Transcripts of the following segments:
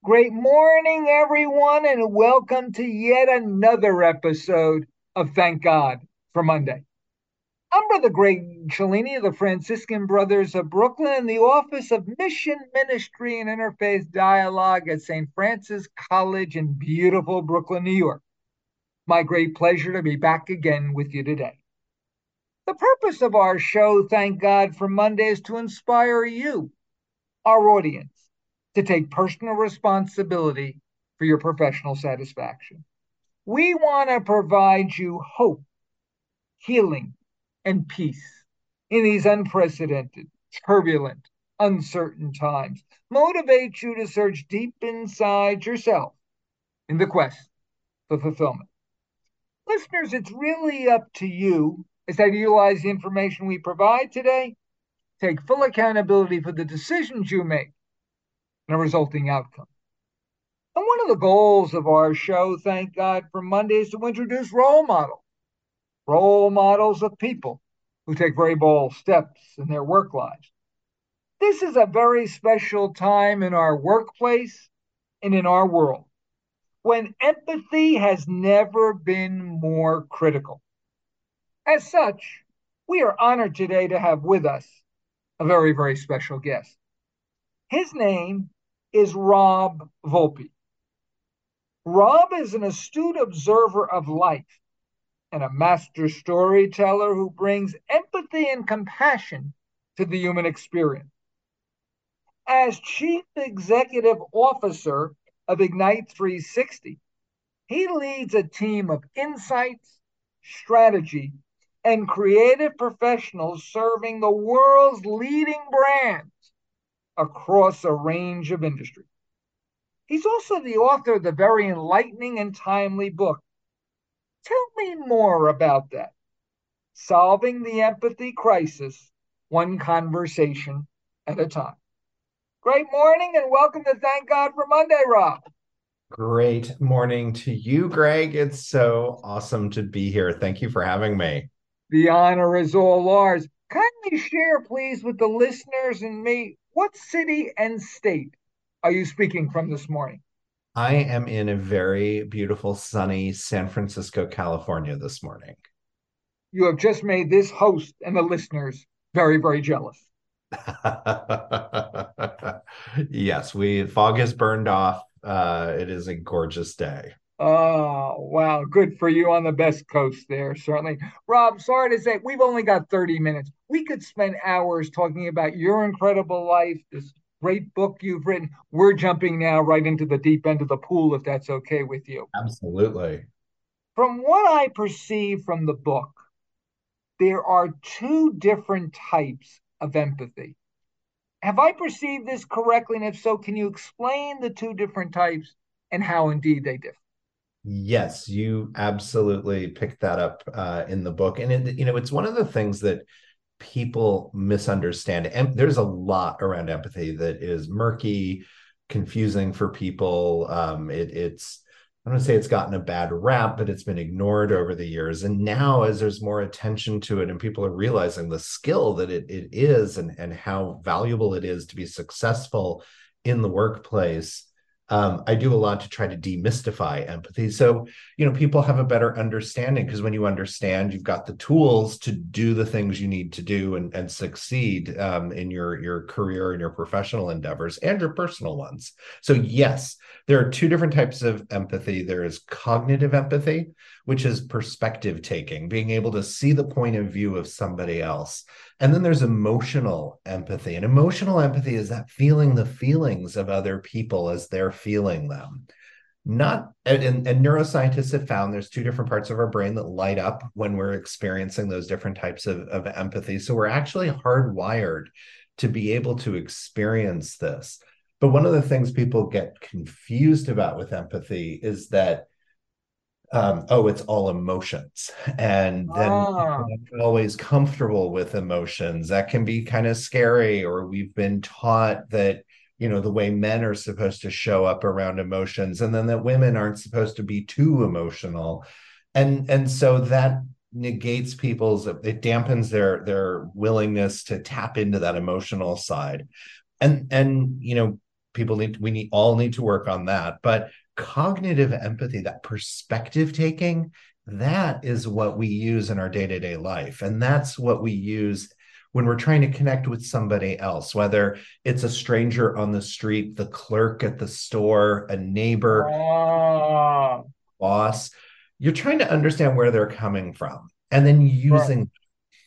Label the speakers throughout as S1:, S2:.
S1: Great morning, everyone, and welcome to yet another episode of Thank God for Monday. I'm Brother Greg Cellini of the Franciscan Brothers of Brooklyn in the Office of Mission Ministry and Interfaith Dialogue at St. Francis College in beautiful Brooklyn, New York. My great pleasure to be back again with you today. The purpose of our show, Thank God for Monday, is to inspire you, our audience, to take personal responsibility for your professional satisfaction. We want to provide you hope, healing, and peace in these unprecedented, turbulent, uncertain times. Motivate you to search deep inside yourself in the quest for fulfillment. Listeners, it's really up to you as I utilize the information we provide today. Take full accountability for the decisions you make and the resulting outcome. And one of the goals of our show, Thank God for Monday, is to introduce role models of people who take very bold steps in their work lives. This is a very special time in our workplace and in our world when empathy has never been more critical. As such, we are honored today to have with us a very, very special guest. His name is Rob Volpe. Rob is an astute observer of life and a master storyteller who brings empathy and compassion to the human experience. As Chief Executive Officer of Ignite 360, he leads a team of insights, strategy, and creative professionals serving the world's leading brands across a range of industries. He's also the author of the very enlightening and timely book. Tell me more about that. Solving the empathy crisis, one conversation at a time. Great morning and welcome to Thank God for Monday, Rob.
S2: Great morning to you, Greg. It's so awesome to be here. Thank you for having me.
S1: The honor is all ours. Kindly share, please, with the listeners and me, what city and state are you speaking from this morning?
S2: I am in a very beautiful, sunny San Francisco, California this morning.
S1: You have just made this host and the listeners very, very jealous.
S2: Yes, we fog has burned off. It is a gorgeous day.
S1: Oh, wow. Good for you on the best coast there, certainly. Rob, sorry to say, we've only got 30 minutes. We could spend hours talking about your incredible life, this great book you've written. We're jumping now right into the deep end of the pool, if that's okay with you.
S2: Absolutely.
S1: From what I perceive from the book, there are two different types of empathy. Have I perceived this correctly? And if so, can you explain the two different types and how indeed they differ?
S2: Yes, you absolutely picked that up in the book. And it's one of the things that people misunderstand. And there's a lot around empathy that is murky, confusing for people. It's I don't say it's gotten a bad rap, but it's been ignored over the years. And now, as there's more attention to it and people are realizing the skill that it is and how valuable it is to be successful in the workplace, I do a lot to try to demystify empathy. So, people have a better understanding because when you understand, you've got the tools to do the things you need to do and succeed in your career and your professional endeavors and your personal ones. So, yes, there are two different types of empathy. There is cognitive empathy, which is perspective taking, being able to see the point of view of somebody else. And then there's emotional empathy. And emotional empathy is that feeling the feelings of other people as they're feeling them. Not and neuroscientists have found there's two different parts of our brain that light up when we're experiencing those different types of empathy. So we're actually hardwired to be able to experience this. But one of the things people get confused about with empathy is that it's all emotions. And then people
S1: Ah,
S2: aren't always comfortable with emotions. That can be kind of scary, or we've been taught that, the way men are supposed to show up around emotions, and then that women aren't supposed to be too emotional. And so that negates it dampens their willingness to tap into that emotional side. And we all need to work on that. But cognitive empathy, that perspective taking, that is what we use in our day-to-day life. And that's what we use when we're trying to connect with somebody else, whether it's a stranger on the street, the clerk at the store, a neighbor,
S1: Ah,
S2: boss. You're trying to understand where they're coming from and then
S1: right.
S2: using.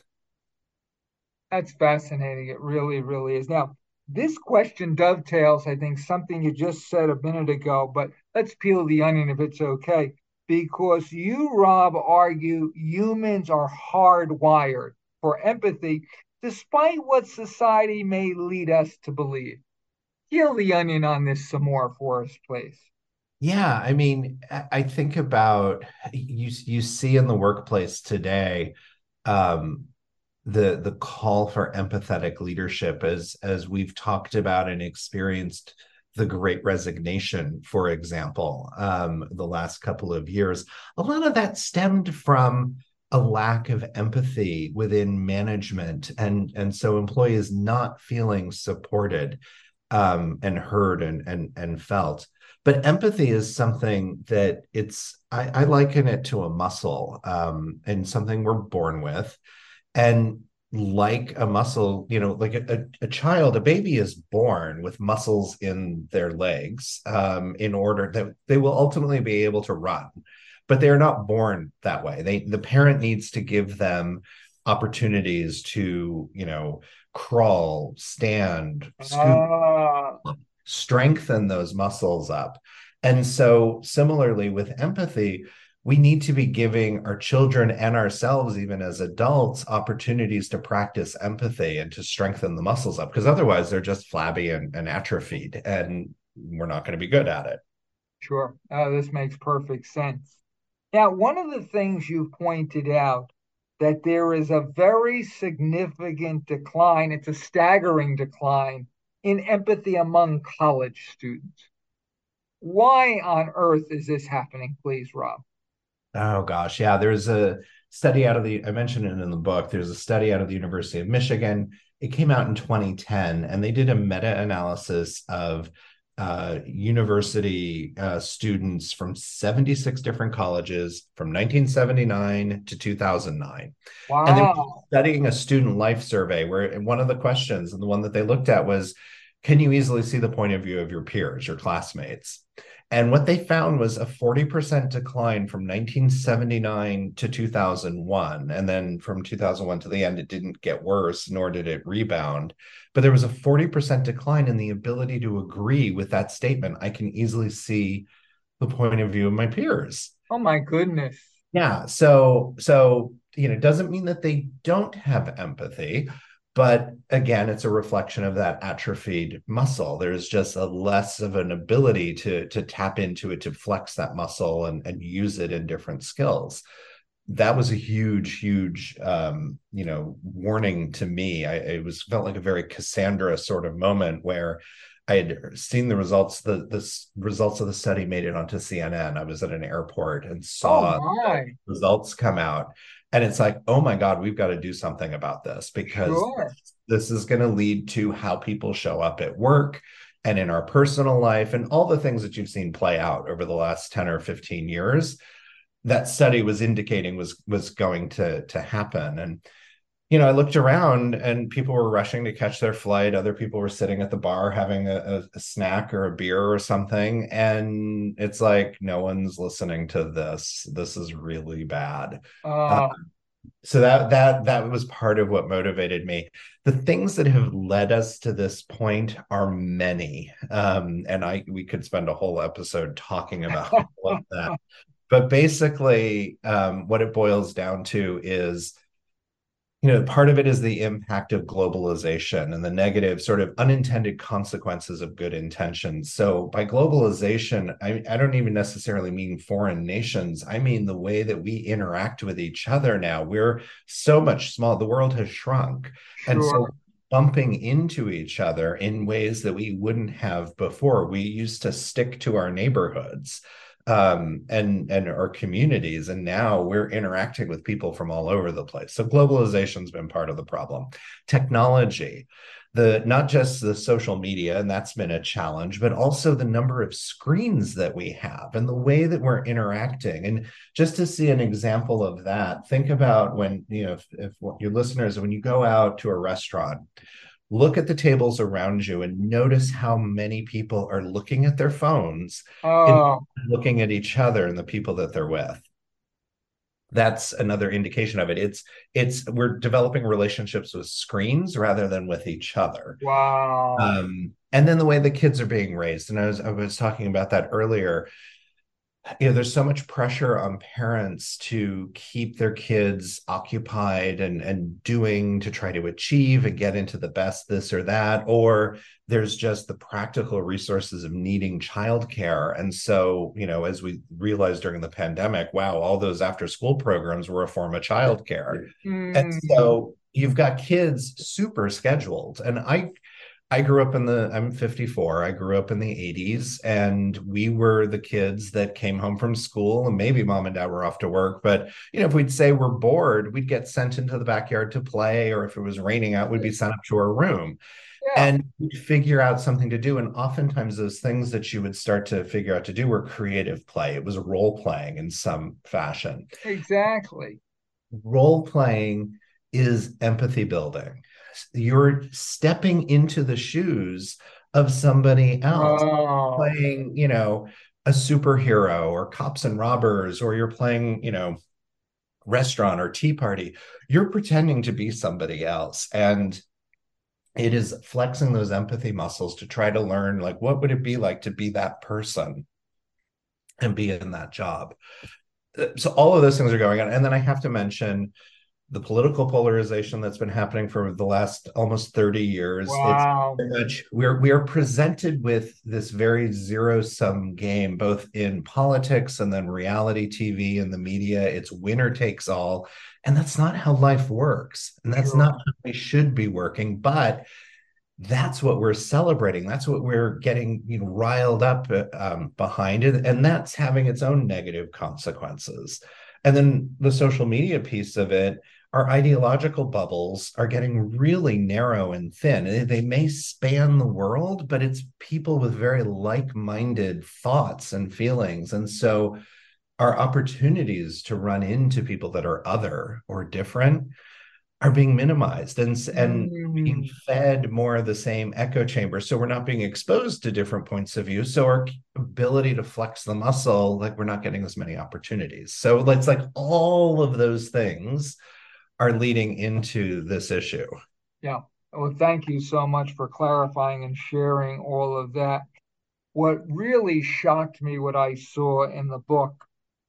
S1: That's fascinating. It really, really is. Now, this question dovetails, I think, something you just said a minute ago, but let's peel the onion if it's okay. Because you, Rob, argue humans are hardwired for empathy, despite what society may lead us to believe. Peel the onion on this some more for us, please.
S2: Yeah, I mean, I think about you see in the workplace today, um, the call for empathetic leadership as we've talked about and experienced the Great Resignation, for example, the last couple of years. A lot of that stemmed from a lack of empathy within management, and so employees not feeling supported, and heard and felt. But empathy is something that I liken it to a muscle, and something we're born with. And like a muscle, like a child, a baby is born with muscles in their legs, in order that they will ultimately be able to run. But they're not born that way. The parent needs to give them opportunities to, crawl, stand, scoot,
S1: Ah,
S2: strengthen those muscles up. And so, similarly with empathy, we need to be giving our children and ourselves, even as adults, opportunities to practice empathy and to strengthen the muscles up, because otherwise they're just flabby and atrophied, and we're not going to be good at it.
S1: sure. This makes perfect sense. Now, one of the things you've pointed out that there is a very significant decline, it's a staggering decline in empathy among college students. Why on earth is this happening, please, Rob?
S2: Oh gosh, yeah. There's a study out of I mentioned it in the book. There's a study out of the University of Michigan. It came out in 2010, and they did a meta-analysis of university students from 76 different colleges from 1979 to 2009. And they were
S1: Wow.
S2: studying a student life survey where one of the questions, and the one that they looked at, was, can you easily see the point of view of your peers, your classmates? And what they found was a 40% decline from 1979 to 2001. And then from 2001 to the end, it didn't get worse, nor did it rebound. But there was a 40% decline in the ability to agree with that statement. I can easily see the point of view of my peers.
S1: Oh my goodness.
S2: Yeah. So, it doesn't mean that they don't have empathy, but again, it's a reflection of that atrophied muscle. There's just a less of an ability to tap into it, to flex that muscle and use it in different skills. That was a huge, warning to me. It was felt like a very Cassandra sort of moment where I had seen the results. The results of the study made it onto CNN. I was at an airport and
S1: Oh
S2: saw the
S1: my.
S2: results come out, and it's like, oh my God, we've got to do something about this, because
S1: Sure.
S2: this is going to lead to how people show up at work and in our personal life, and all the things that you've seen play out over the last 10 or 15 years. That study was indicating was going to happen. And I looked around and people were rushing to catch their flight. Other people were sitting at the bar having a snack or a beer or something. And it's like, no one's listening to this. This is really bad. Uh,
S1: Uh,
S2: so that was part of what motivated me. The things that have led us to this point are many. And we could spend a whole episode talking about all of that. But basically, what it boils down to is, part of it is the impact of globalization and the negative sort of unintended consequences of good intentions. So by globalization, I don't even necessarily mean foreign nations. I mean the way that we interact with each other now. We're so much small. The world has shrunk. And so
S1: sure.
S2: bumping into each other in ways that we wouldn't have before. We used to stick to our neighborhoods, and our communities, and now we're interacting with people from all over the place. So globalization's been part of the problem. Technology. The not just the social media, and that's been a challenge, but also the number of screens that we have and the way that we're interacting. And just to see an example of that, think about when, if your listeners, when you go out to a restaurant, look at the tables around you and notice how many people are looking at their phones and
S1: Oh,
S2: looking at each other and the people that they're with. That's another indication of it. It's we're developing relationships with screens rather than with each other.
S1: wow.
S2: And then the way the kids are being raised, and I was talking about that earlier. There's so much pressure on parents to keep their kids occupied and doing to try to achieve and get into the best this or that, or there's just the practical resources of needing childcare. And so, as we realized during the pandemic, wow, all those after school programs were a form of childcare. And
S1: Mm,
S2: so you've got kids super scheduled. And I grew up I'm 54. I grew up in the 80s, and we were the kids that came home from school, and maybe mom and dad were off to work. But, if we'd say we're bored, we'd get sent into the backyard to play, or if it was raining out, we'd be sent up to our room
S1: yeah,
S2: and we'd figure out something to do. And oftentimes those things that you would start to figure out to do were creative play. It was role playing in some fashion.
S1: exactly.
S2: Role playing is empathy building. You're stepping into the shoes of somebody else,
S1: Oh,
S2: playing, a superhero or cops and robbers, or you're playing, restaurant or tea party. You're pretending to be somebody else. And it is flexing those empathy muscles to try to learn, like, what would it be like to be that person and be in that job? So all of those things are going on. And then I have to mention the political polarization that's been happening for the last almost 30 years. It's
S1: wow.
S2: very much we are presented with this very zero-sum game, both in politics and then reality TV and the media. It's winner takes all. And that's not how life works. And that's not
S1: Sure.
S2: how we should be working. But that's what we're celebrating. That's what we're getting, riled up behind it, and that's having its own negative consequences. And then the social media piece of it, our ideological bubbles are getting really narrow and thin. They may span the world, but it's people with very like-minded thoughts and feelings, and so our opportunities to run into people that are other or different are being minimized and being
S1: Mm,
S2: fed more of the same echo chamber. So we're not being exposed to different points of view. So our ability to flex the muscle, like, we're not getting as many opportunities. So it's like all of those things are leading into this issue.
S1: yeah. Well, thank you so much for clarifying and sharing all of that. What really shocked me, what I saw in the book,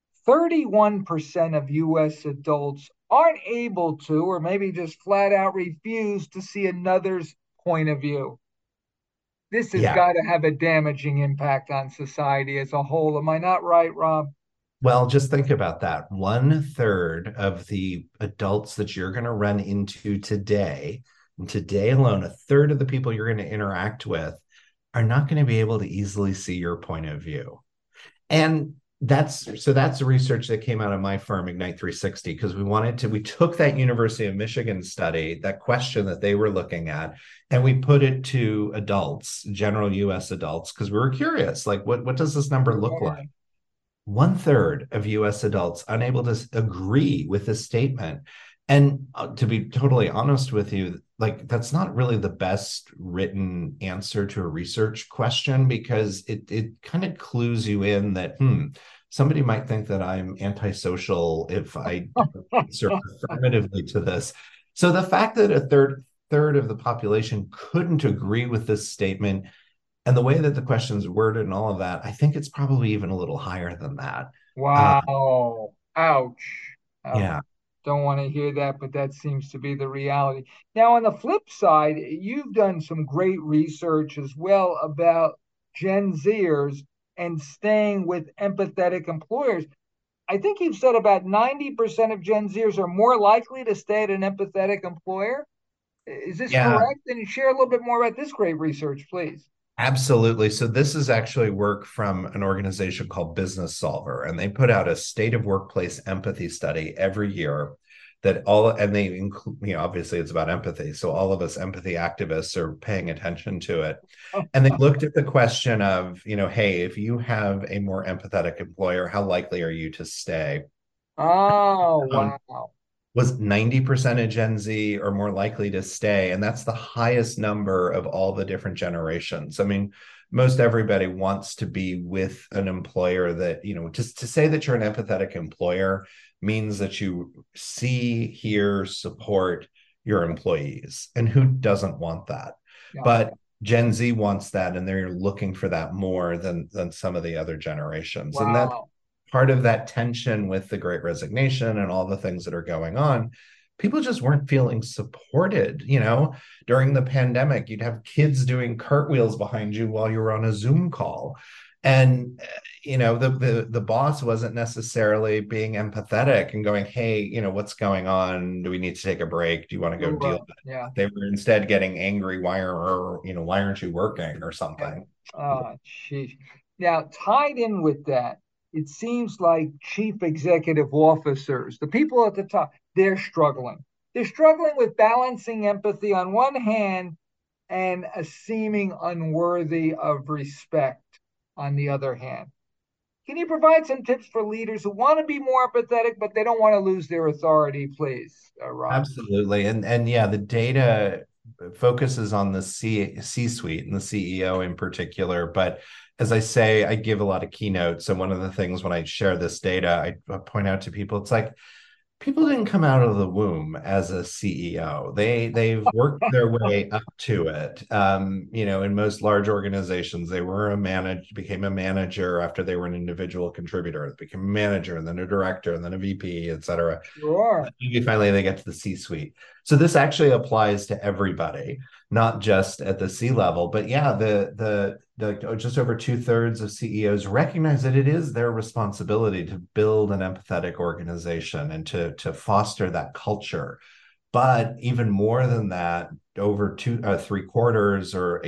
S1: 31% of US adults aren't able to, or maybe just flat out refuse to see another's point of view. This has
S2: Yeah.
S1: got to have a damaging impact on society as a whole. Am I not right, Rob?
S2: Well, just think about that. 1/3 of the adults that you're going to run into today, and today alone, 1/3 of the people you're going to interact with are not going to be able to easily see your point of view. And that's the research that came out of my firm, Ignite 360, because we took that University of Michigan study, that question that they were looking at, and we put it to adults, general US adults, because we were curious, like, what does this number look like?
S1: Yeah.
S2: 1/3 of US adults unable to agree with this statement. And to be totally honest with you, like, that's not really the best written answer to a research question, because it kind of clues you in that, somebody might think that I'm antisocial if I don't answer affirmatively to this. So the fact that a third of the population couldn't agree with this statement, and the way that the question's worded and all of that, I think it's probably even a little higher than that. Uh,
S1: Wow. Ouch. Oh,
S2: yeah,
S1: don't want to hear that, but that seems to be the reality. Now, on the flip side, you've done some great research as well about Gen Zers and staying with empathetic employers. I think you've said about 90% of Gen Zers are more likely to stay at an empathetic employer. Is this
S2: yeah,
S1: correct? And share a little bit more about this great research, please.
S2: absolutely. So this is actually work from an organization called Business Solver, and they put out a state of workplace empathy study every year. that all, and they include, obviously it's about empathy. So all of us empathy activists are paying attention to it. And they looked at the question of, hey, if you have a more empathetic employer, how likely are you to stay?
S1: Oh,
S2: Um,
S1: wow.
S2: was 90% of Gen Z are more likely to stay. And that's the highest number of all the different generations. I mean, most everybody wants to be with an employer that, just to say that you're an empathetic employer means that you see, hear, support your employees. And who doesn't want that?
S1: Yeah.
S2: But Gen Z wants that, and they're looking for that more than some of the other generations. And that
S1: Wow.
S2: part of that tension with the Great Resignation and all the things that are going on, people just weren't feeling supported. During the pandemic, you'd have kids doing cartwheels behind you while you were on a Zoom call. And the boss wasn't necessarily being empathetic and going, hey, what's going on? Do we need to take a break? Do you want to go deal
S1: Right.
S2: with it?
S1: Yeah.
S2: They were instead getting angry. Why aren't you working or
S1: Yeah.
S2: something?
S1: Oh, geez. Now, tied in with that, it seems like chief executive officers, the people at the top, they're struggling. They're struggling with balancing empathy on one hand and a seeming unworthy of respect on the other hand. Can you provide some tips for leaders who want to be more empathetic, but they don't want to lose their authority, please, Rob?
S2: Absolutely. And yeah, the data focuses on the C-suite and the CEO in particular. But as I say, I give a lot of keynotes. And one of the things when I share this data, I point out to people, it's like people didn't come out of the womb as a CEO. They've worked their way up to it. In most large organizations, they were became a manager after they were an individual contributor, became a manager, and then a director, and then a VP, et cetera.
S1: Sure.
S2: Maybe finally they get to the C-suite. So this actually applies to everybody, not just at the C level. But yeah, the just over 2/3 of CEOs recognize that it is their responsibility to build an empathetic organization and to foster that culture. But even more than that, over three quarters or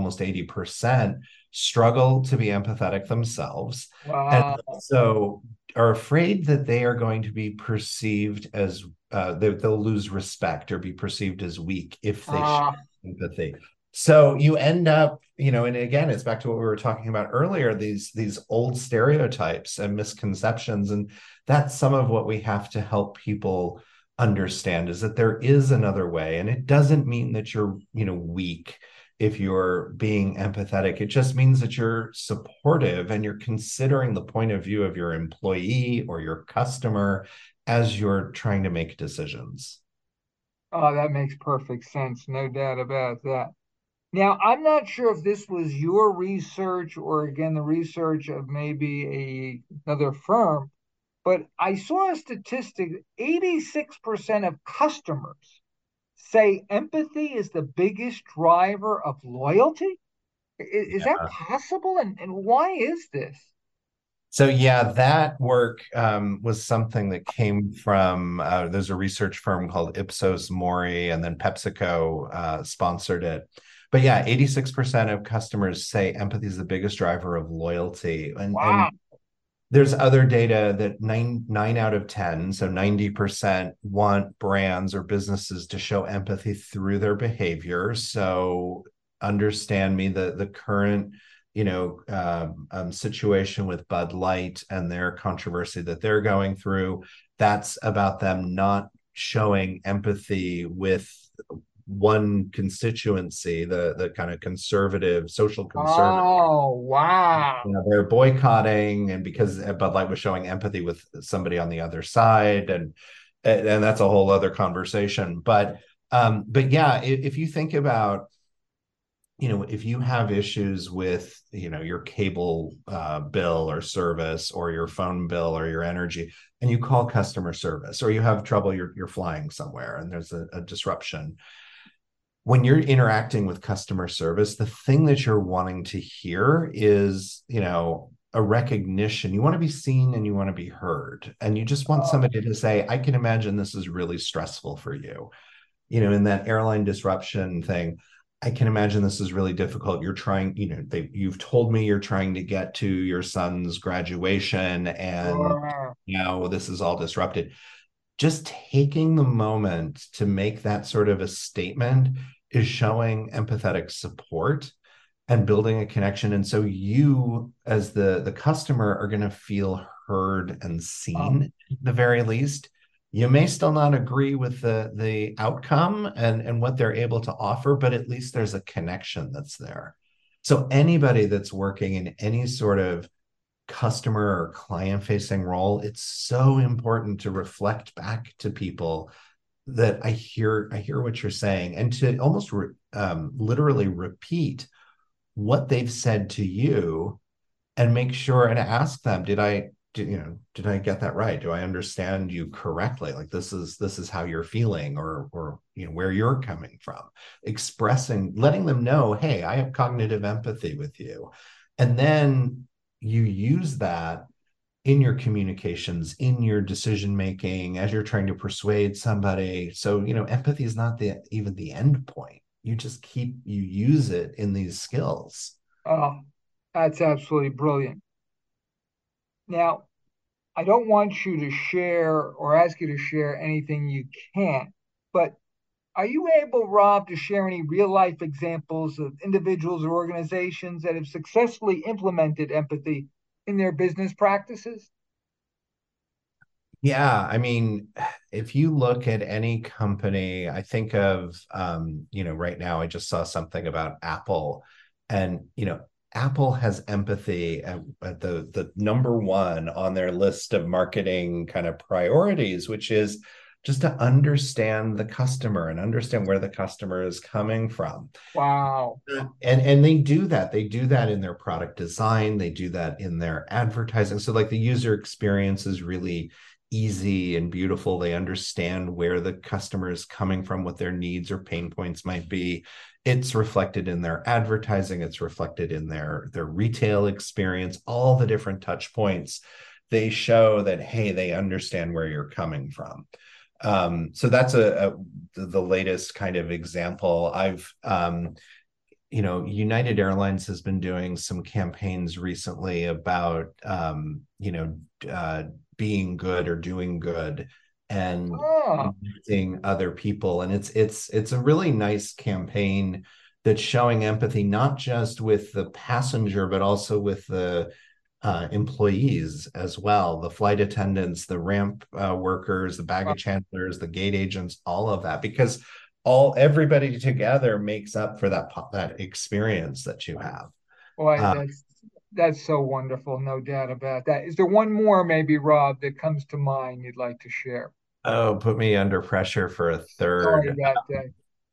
S2: 80% struggle to be empathetic themselves. And
S1: Wow.
S2: so are afraid that they are going to be perceived as they'll lose respect or be perceived as weak if they show
S1: Ah,
S2: empathy. So you end up, and again, it's back to what we were talking about earlier, these old stereotypes and misconceptions. And that's some of what we have to help people understand, is that there is another way. And it doesn't mean that you're, weak if you're being empathetic. It just means that you're supportive and you're considering the point of view of your employee or your customer as you're trying to make decisions.
S1: oh, that makes perfect sense. No doubt about that. Now, I'm not sure if this was your research or again the research of maybe another firm, but I saw a statistic 86% of customers say empathy is the biggest driver of loyalty. Is that possible? And why is this?
S2: So yeah, that work was something that came from there's a research firm called Ipsos Mori, and then PepsiCo sponsored it. But yeah, 86% of customers say empathy is the biggest driver of loyalty. And
S1: Wow.
S2: and there's other data that nine out of 10, so 90% want brands or businesses to show empathy through their behavior. So understand me, the current situation with Bud Light and their controversy that they're going through, that's about them not showing empathy with one constituency, the kind of conservative, social conservative.
S1: Oh, wow.
S2: They're boycotting, and because Bud Light was showing empathy with somebody on the other side, and that's a whole other conversation. But yeah, if you think about, if you have issues with, your cable bill or service, or your phone bill or your energy, and you call customer service, or you have trouble, you're flying somewhere and there's a disruption, when you're interacting with customer service, the thing that you're wanting to hear is, a recognition. You want to be seen and you want to be heard. And you just want
S1: Oh,
S2: somebody to say, I can imagine this is really stressful for you. In that airline disruption thing, I can imagine this is really difficult. You're trying, you've told me you're trying to get to your son's graduation, and
S1: sure.
S2: now this is all disrupted. just taking the moment to make that sort of a statement is showing empathetic support and building a connection. And so you, as the customer, are going to feel heard and
S1: Oh,
S2: seen at the very least. You may still not agree with the outcome and what they're able to offer, but at least there's a connection that's there. So anybody that's working in any sort of customer or client facing role, it's so important to reflect back to people that I hear what you're saying, and to almost literally repeat what they've said to you, and make sure and ask them, did I get that right? Do I understand you correctly? Like, this is how you're feeling, or where you're coming from. Expressing, letting them know, hey, I have cognitive empathy with you. And then you use that in your communications, in your decision making, as you're trying to persuade somebody. So, empathy is not even the end point. You use it in these skills.
S1: oh, that's absolutely brilliant. Now, I don't want you to share or ask you to share anything you can't, but are you able, Rob, to share any real life examples of individuals or organizations that have successfully implemented empathy in their business practices?
S2: Yeah, I mean, if you look at any company, I think of, right now I just saw something about Apple, and Apple has empathy at the number one on their list of marketing kind of priorities, which is just to understand the customer and understand where the customer is coming from.
S1: Wow.
S2: And they do that. They do that in their product design. They do that in their advertising. So like the user experience is really easy and beautiful. They understand where the customer is coming from, what their needs or pain points might be. It's reflected in their advertising. It's reflected in their retail experience, all the different touch points. They show that, hey, they understand where you're coming from. So that's the latest kind of example. United Airlines has been doing some campaigns recently about, being good or doing good and
S1: Ah,
S2: connecting other people. And it's a really nice campaign that's showing empathy, not just with the passenger, but also with the employees as well, the flight attendants, the ramp workers, the baggage handlers, the gate agents, all of that, because everybody together makes up for that experience that you have.
S1: boy,
S2: Uh,
S1: that's so wonderful, no doubt about that. Is there one more, maybe, Rob, that comes to mind you'd like to share?
S2: oh, put me under pressure for a
S1: Sorry
S2: third.
S1: about that.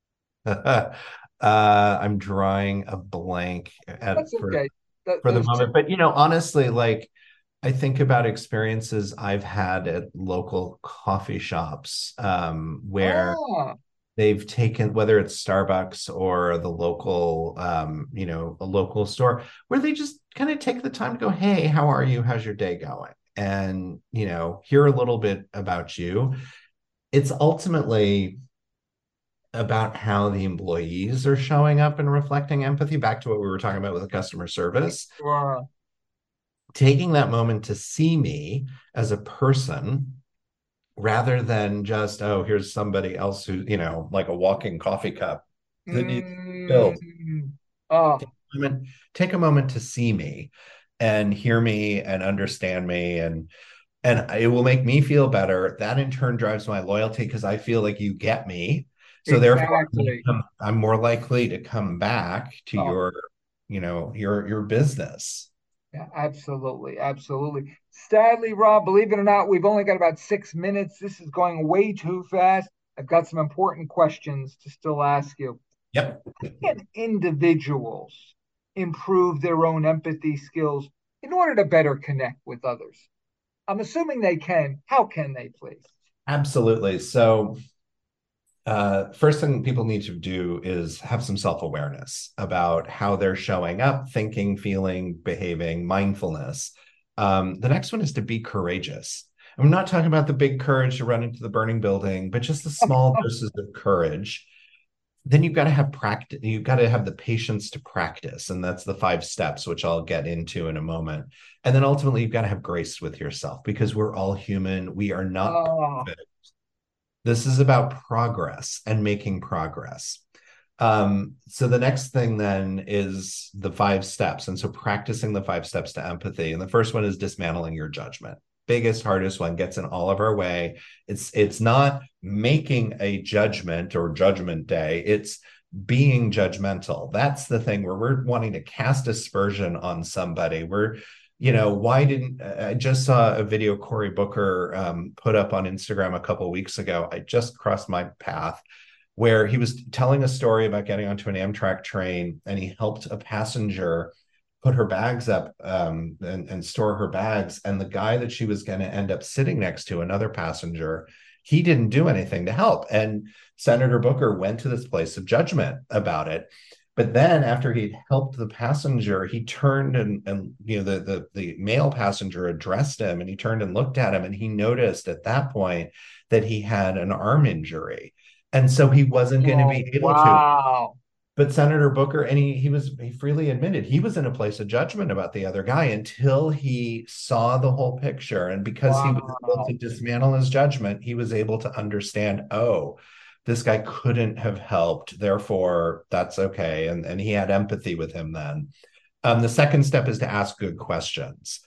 S2: I'm drawing a blank
S1: That's okay.
S2: for the
S1: There's two.
S2: moment, but honestly, like, I think about experiences I've had at local coffee shops, where
S1: Ah,
S2: they've taken, whether it's Starbucks or the local, a local store, where they just kind of take the time to go, hey, how are you? How's your day going? And, hear a little bit about you. It's ultimately about how the employees are showing up and reflecting empathy, back to what we were talking about with the customer service,
S1: sure.
S2: taking that moment to see me as a person rather than just, oh, here's somebody else who, like a walking coffee cup that needs filled.
S1: Mm, oh,
S2: Take a moment to see me and hear me and understand me, and it will make me feel better. That in turn drives my loyalty because I feel like you get me. So therefore,
S1: exactly.
S2: I'm more likely to come back to
S1: Oh,
S2: your business.
S1: yeah, absolutely, absolutely. Sadly, Rob, believe it or not, we've only got about 6 minutes. This is going way too fast. I've got some important questions to still ask you.
S2: Yep.
S1: Can individuals improve their own empathy skills in order to better connect with others? I'm assuming they can. How can they, please?
S2: Absolutely. So, first thing people need to do is have some self-awareness about how they're showing up, thinking, feeling, behaving, mindfulness. The next one is to be courageous. I'm not talking about the big courage to run into the burning building, but just the small doses of courage. Then you've got to have practice. You've got to have the patience to practice. And that's the 5 steps, which I'll get into in a moment. And then ultimately, you've got to have grace with yourself because we're all human. We are not
S1: Oh,
S2: perfect. This is about progress and making progress. So the next thing then is the 5 steps. And so practicing the 5 steps to empathy. And the first one is dismantling your judgment. Biggest, hardest one, gets in all of our way. It's not making a judgment or judgment day. It's being judgmental. That's the thing where we're wanting to cast aspersion on somebody. Why didn't I just saw a video Cory Booker put up on Instagram a couple of weeks ago. I just crossed my path where he was telling a story about getting onto an Amtrak train, and he helped a passenger put her bags up and store her bags. And the guy that she was going to end up sitting next to, another passenger, he didn't do anything to help. And Senator Booker went to this place of judgment about it. But then after he'd helped the passenger, he turned and the male passenger addressed him, and he turned and looked at him, and he noticed at that point that he had an arm injury. And so he wasn't going to be able to.
S1: Wow.
S2: But Senator Booker, and he freely admitted he was in a place of judgment about the other guy until he saw the whole picture. And because he was able to dismantle his judgment, he was able to understand, oh, this guy couldn't have helped, therefore that's okay. And he had empathy with him then. The second step is to ask good questions.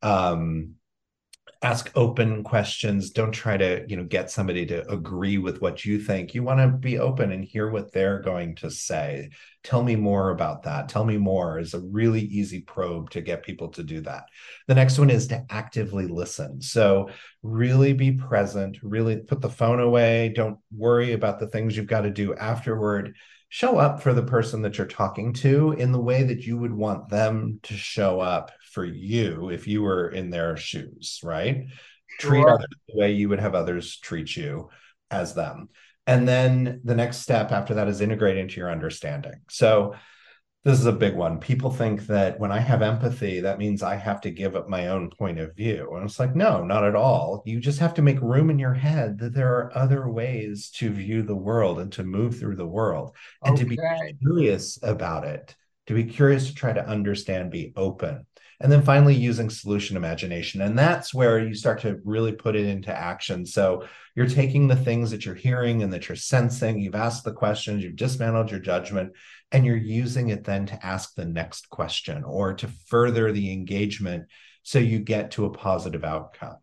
S2: Ask open questions. Don't try to get somebody to agree with what you think. You want to be open and hear what they're going to say. Tell me more about that. Tell me more is a really easy probe to get people to do that. The next one is to actively listen. So really be present, really put the phone away. Don't worry about the things you've got to do afterward. Show up for the person that you're talking to in the way that you would want them to show up for you if you were in their shoes, right?
S1: Sure.
S2: Treat others the way you would have others treat you as them. And then the next step after that is integrate into your understanding. So this is a big one. People think that when I have empathy, that means I have to give up my own point of view. And it's like, no, not at all. You just have to make room in your head that there are other ways to view the world and to move through the world and to be curious about it, to be curious, to try to understand, be open. And then finally, using solution imagination. And that's where you start to really put it into action. So you're taking the things that you're hearing and that you're sensing, you've asked the questions, you've dismantled your judgment, and you're using it then to ask the next question or to further the engagement so you get to a positive outcome.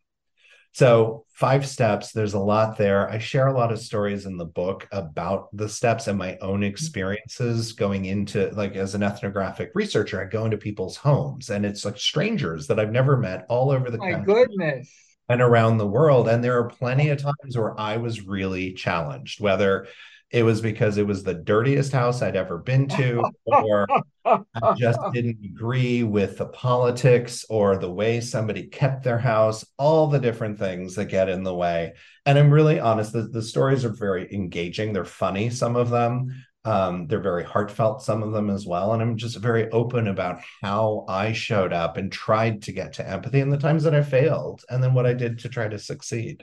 S2: So 5 steps, there's a lot there. I share a lot of stories in the book about the steps and my own experiences going into, like, as an ethnographic researcher, I go into people's homes and it's like strangers that I've never met all over the country.
S1: My goodness.
S2: And around the world. And there are plenty of times where I was really challenged, whether it was because it was the dirtiest house I'd ever been to, or I just didn't agree with the politics or the way somebody kept their house, all the different things that get in the way. And I'm really honest, the stories are very engaging. They're funny, some of them. They're very heartfelt, some of them as well. And I'm just very open about how I showed up and tried to get to empathy and the times that I failed, and then what I did to try to succeed.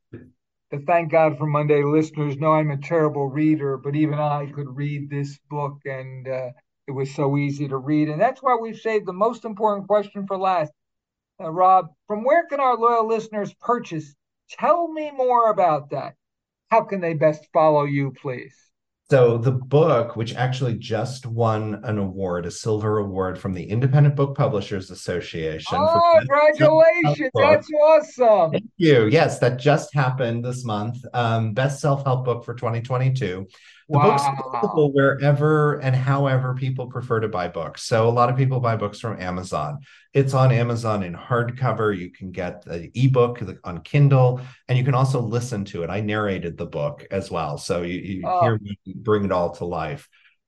S1: The Thank God for Monday listeners know I'm a terrible reader, but even I could read this book, and it was so easy to read. And that's why we've saved the most important question for last. Rob, from where can our loyal listeners purchase? Tell me more about that. How can they best follow you, please?
S2: So the book, which actually just won an award, a silver award from the Independent Book Publishers Association.
S1: Oh, congratulations. That's awesome.
S2: Thank you. Yes, that just happened this month. Best self-help book for 2022. The book's available wherever and however people prefer to buy books. So a lot of people buy books from Amazon. It's on Amazon in hardcover. You can get the ebook on Kindle, and you can also listen to it. I narrated the book as well, so you hear me bring it all to life.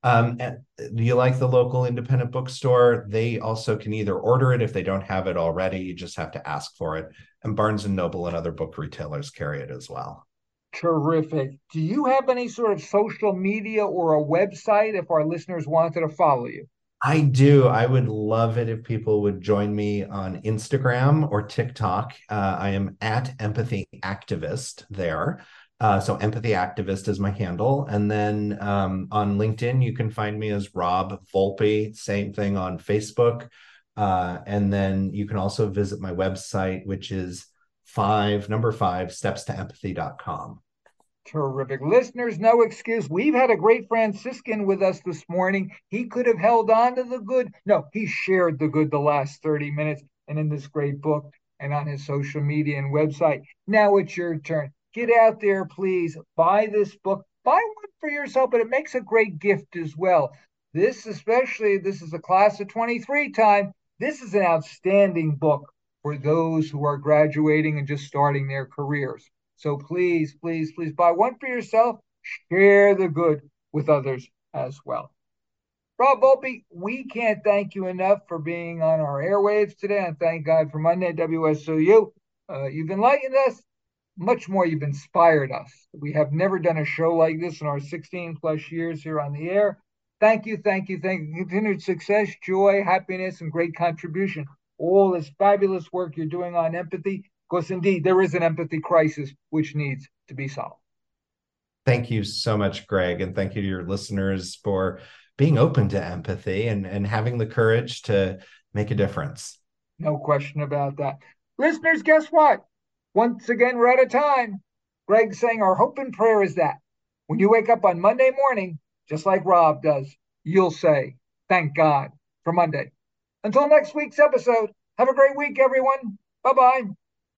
S2: Do you like the local independent bookstore? They also can either order it if they don't have it already. You just have to ask for it. And Barnes and Noble and other book retailers carry it as well.
S1: Terrific. Do you have any sort of social media or a website if our listeners wanted to follow you?
S2: I do. I would love it if people would join me on Instagram or TikTok. I am at Empathy Activist there. So Empathy Activist is my handle. And then on LinkedIn, you can find me as Rob Volpe, same thing on Facebook. And then you can also visit my website, which is number 5 stepstoempathy.com.
S1: Terrific. Listeners, no excuse. We've had a great Franciscan with us this morning. He could have held on to the good. No, he shared the good the last 30 minutes and in this great book and on his social media and website. Now it's your turn. Get out there, please. Buy this book. Buy one for yourself, but it makes a great gift as well. This, especially, this is a class of 23 time. This is an outstanding book for those who are graduating and just starting their careers. So please, please, please buy one for yourself. Share the good with others as well. Rob Volpe, we can't thank you enough for being on our airwaves today, and thank God for Monday WSOU. You've enlightened us. Much more, you've inspired us. We have never done a show like this in our 16 plus years here on the air. Thank you, thank you, thank you. Continued success, joy, happiness, and great contribution. All this fabulous work you're doing on empathy, because indeed there is an empathy crisis which needs to be solved.
S2: Thank you so much, Greg. And thank you to your listeners for being open to empathy and having the courage to make a difference.
S1: No question about that. Listeners, guess what? Once again, we're out of time. Greg's saying our hope and prayer is that when you wake up on Monday morning, just like Rob does, you'll say, thank God for Monday. Until next week's episode, have a great week, everyone. Bye bye.